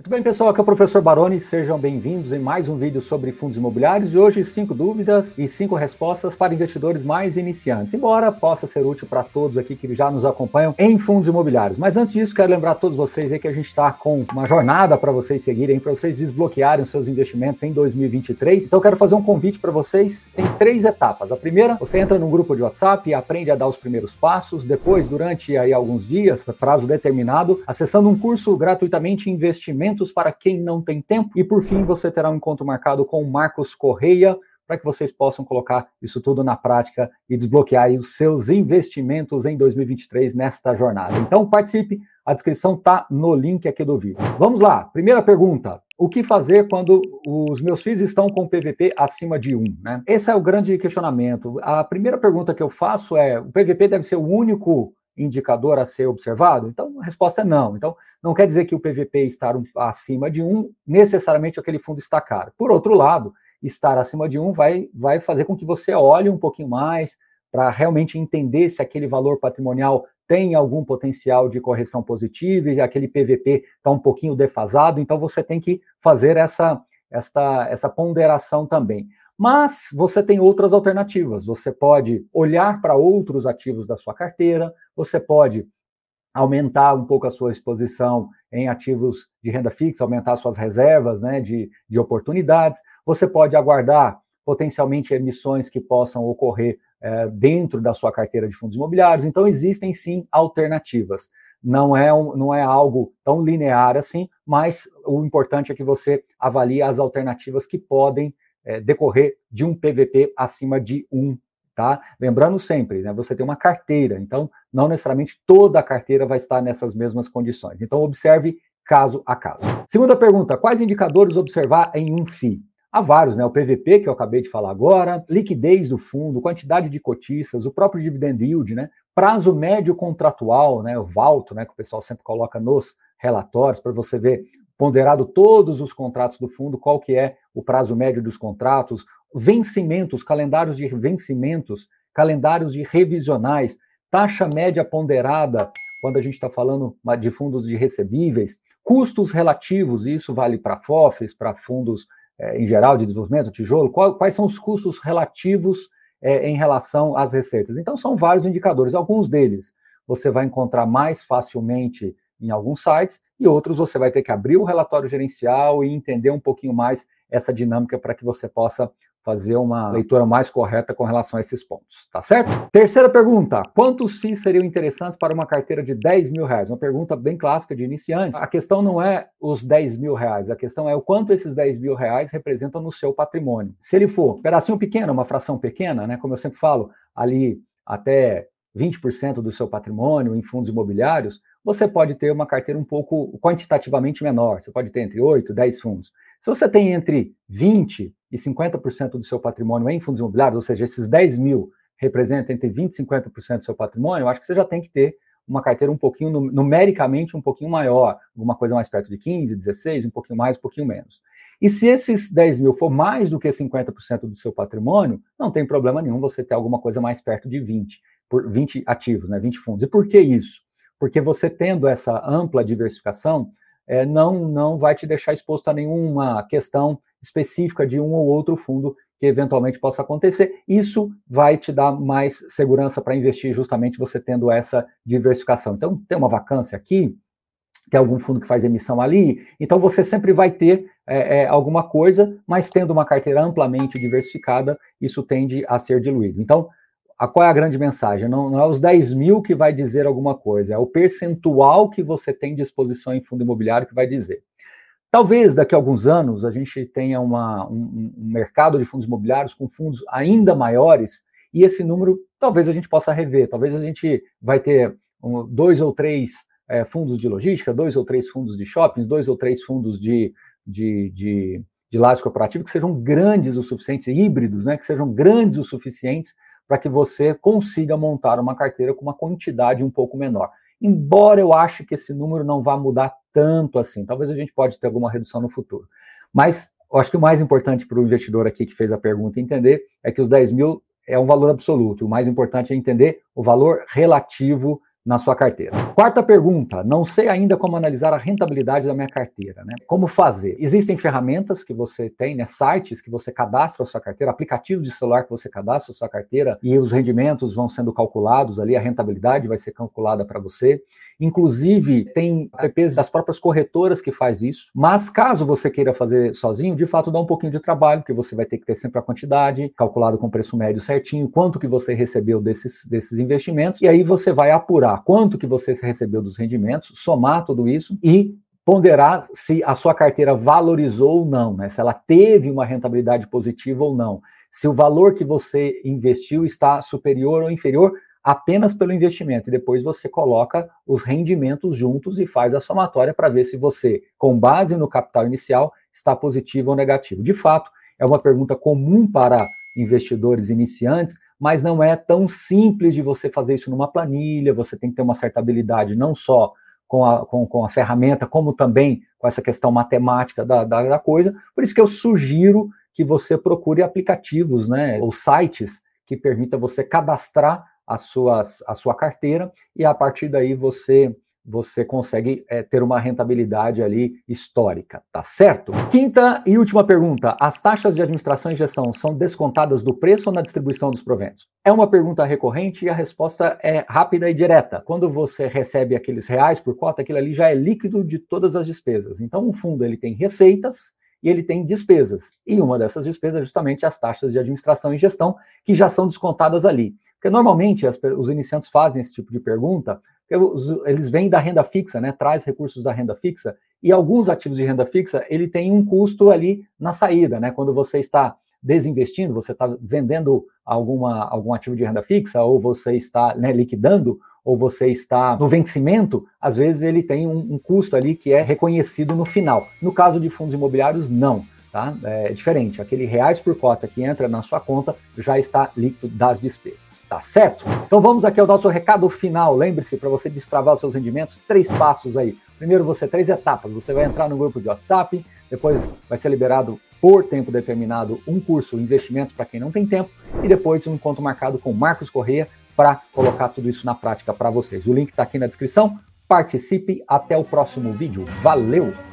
Muito bem, pessoal, aqui é o professor Baroni, sejam bem-vindos em mais um vídeo sobre fundos imobiliários e hoje 5 dúvidas e 5 respostas para investidores mais iniciantes, embora possa ser útil para todos aqui que já nos acompanham em fundos imobiliários. Mas antes disso, quero lembrar a todos vocês aí que a gente está com uma jornada para vocês seguirem, para vocês desbloquearem os seus investimentos em 2023. Então eu quero fazer um convite para vocês, tem 3 etapas. A primeira, você entra num grupo de WhatsApp e aprende a dar os primeiros passos, depois, durante aí alguns dias, prazo determinado, acessando um curso gratuitamente Investimentos para quem não tem tempo. E por fim, você terá um encontro marcado com o Marcos Correia, para que vocês possam colocar isso tudo na prática e desbloquear aí os seus investimentos em 2023 nesta jornada. Então participe, a descrição está no link aqui do vídeo. Vamos lá, primeira pergunta. O que fazer quando os meus FIIs estão com PVP acima de 1, né? Esse é o grande questionamento. A primeira pergunta que eu faço é, o PVP deve ser o único indicador a ser observado? Então, a resposta é não. Então, não quer dizer que o PVP estar acima de 1, necessariamente aquele fundo está caro. Por outro lado, estar acima de 1 vai fazer com que você olhe um pouquinho mais para realmente entender se aquele valor patrimonial tem algum potencial de correção positiva e aquele PVP está um pouquinho defasado, então você tem que fazer essa ponderação também. Mas você tem outras alternativas, você pode olhar para outros ativos da sua carteira, você pode aumentar um pouco a sua exposição em ativos de renda fixa, aumentar suas reservas, né, de oportunidades, você pode aguardar potencialmente emissões que possam ocorrer dentro da sua carteira de fundos imobiliários, então existem sim alternativas. Não é algo tão linear assim, mas o importante é que você avalie as alternativas que podem decorrer de um PVP acima de 1, tá? Lembrando sempre, né, você tem uma carteira, então não necessariamente toda a carteira vai estar nessas mesmas condições. Então observe caso a caso. Segunda pergunta, quais indicadores observar em um FII? Há vários, né? O PVP, que eu acabei de falar agora, liquidez do fundo, quantidade de cotistas, o próprio dividend yield, né? Prazo médio contratual, né? O VALT, né? Que o pessoal sempre coloca nos relatórios para você ver ponderado todos os contratos do fundo, qual que é o prazo médio dos contratos, vencimentos, calendários de vencimentos, calendários de revisionais, taxa média ponderada, quando a gente está falando de fundos de recebíveis, custos relativos, e isso vale para FOFs, para fundos em geral de desenvolvimento, tijolo, quais são os custos relativos em relação às receitas. Então são vários indicadores, alguns deles você vai encontrar mais facilmente em alguns sites, e outros você vai ter que abrir o relatório gerencial e entender um pouquinho mais essa dinâmica para que você possa fazer uma leitura mais correta com relação a esses pontos, tá certo? Terceira pergunta, quantos FIIs seriam interessantes para uma carteira de 10 mil reais? Uma pergunta bem clássica de iniciante. A questão não é os 10 mil reais, a questão é o quanto esses 10 mil reais representam no seu patrimônio. Se ele for um pedacinho pequeno, uma fração pequena, né, como eu sempre falo, ali até 20% do seu patrimônio em fundos imobiliários, você pode ter uma carteira um pouco quantitativamente menor, você pode ter entre 8 e 10 fundos. Se você tem entre 20% e 50% do seu patrimônio em fundos imobiliários, ou seja, esses 10 mil representam entre 20% e 50% do seu patrimônio, eu acho que você já tem que ter uma carteira um pouquinho, numericamente, um pouquinho maior, alguma coisa mais perto de 15, 16, um pouquinho mais, um pouquinho menos. E se esses 10 mil for mais do que 50% do seu patrimônio, não tem problema nenhum você ter alguma coisa mais perto de 20 ativos, né, 20 fundos. E por que isso? Porque você tendo essa ampla diversificação, não vai te deixar exposto a nenhuma questão específica de um ou outro fundo que eventualmente possa acontecer. Isso vai te dar mais segurança para investir justamente você tendo essa diversificação. Então, tem uma vacância aqui, tem algum fundo que faz emissão ali, então você sempre vai ter alguma coisa, mas tendo uma carteira amplamente diversificada, isso tende a ser diluído. Então, qual é a grande mensagem? Não é os 10 mil que vai dizer alguma coisa, é o percentual que você tem de exposição em fundo imobiliário que vai dizer. Talvez daqui a alguns anos a gente tenha um mercado de fundos imobiliários com fundos ainda maiores e esse número talvez a gente possa rever, talvez a gente vai ter 2 ou 3 fundos de logística, 2 ou 3 fundos de shoppings, 2 ou 3 fundos de lajes corporativos que sejam grandes o suficiente, híbridos, né, que sejam grandes o suficientes para que você consiga montar uma carteira com uma quantidade um pouco menor. Embora eu ache que esse número não vá mudar tanto assim, talvez a gente pode ter alguma redução no futuro. Mas eu acho que o mais importante para o investidor aqui que fez a pergunta entender é que os 10 mil é um valor absoluto. O mais importante é entender o valor relativo na sua carteira. Quarta pergunta, não sei ainda como analisar a rentabilidade da minha carteira, né? Como fazer? Existem ferramentas que você tem, né? Sites que você cadastra a sua carteira, aplicativos de celular que você cadastra a sua carteira e os rendimentos vão sendo calculados ali, a rentabilidade vai ser calculada para você. Inclusive, tem apps das próprias corretoras que faz isso, mas caso você queira fazer sozinho, de fato dá um pouquinho de trabalho, porque você vai ter que ter sempre a quantidade, calculado com preço médio certinho, quanto que você recebeu desses investimentos, e aí você vai apurar quanto que você recebeu dos rendimentos, somar tudo isso e ponderar se a sua carteira valorizou ou não, né? Se ela teve uma rentabilidade positiva ou não, se o valor que você investiu está superior ou inferior apenas pelo investimento, e depois você coloca os rendimentos juntos e faz a somatória para ver se você, com base no capital inicial, está positivo ou negativo. De fato, é uma pergunta comum para investidores iniciantes, mas não é tão simples de você fazer isso numa planilha, você tem que ter uma certa habilidade não só com a ferramenta, como também com essa questão matemática da coisa. Por isso que eu sugiro que você procure aplicativos, né, ou sites que permitam você cadastrar a sua carteira e a partir daí você consegue ter uma rentabilidade ali histórica, tá certo? Quinta e última pergunta, as taxas de administração e gestão são descontadas do preço ou na distribuição dos proventos? É uma pergunta recorrente e a resposta é rápida e direta. Quando você recebe aqueles reais por cota, aquilo ali já é líquido de todas as despesas. Então o fundo ele tem receitas e ele tem despesas. E uma dessas despesas é justamente as taxas de administração e gestão que já são descontadas ali. Porque normalmente os iniciantes fazem esse tipo de pergunta, eles vêm da renda fixa, né? Traz recursos da renda fixa, e alguns ativos de renda fixa, ele tem um custo ali na saída, né? Quando você está desinvestindo, você está vendendo algum ativo de renda fixa, ou você está, né, liquidando, ou você está no vencimento, às vezes ele tem um custo ali que é reconhecido no final. No caso de fundos imobiliários, não. Tá? É diferente, aquele reais por cota que entra na sua conta já está líquido das despesas, tá certo? Então vamos aqui ao nosso recado final. Lembre-se, para você destravar os seus rendimentos, 3 passos aí. Primeiro, 3 etapas. Você vai entrar no grupo de WhatsApp, depois vai ser liberado por tempo determinado um curso Investimentos para quem não tem tempo e depois um encontro marcado com o Marcos Correia para colocar tudo isso na prática para vocês. O link está aqui na descrição. Participe, até o próximo vídeo. Valeu!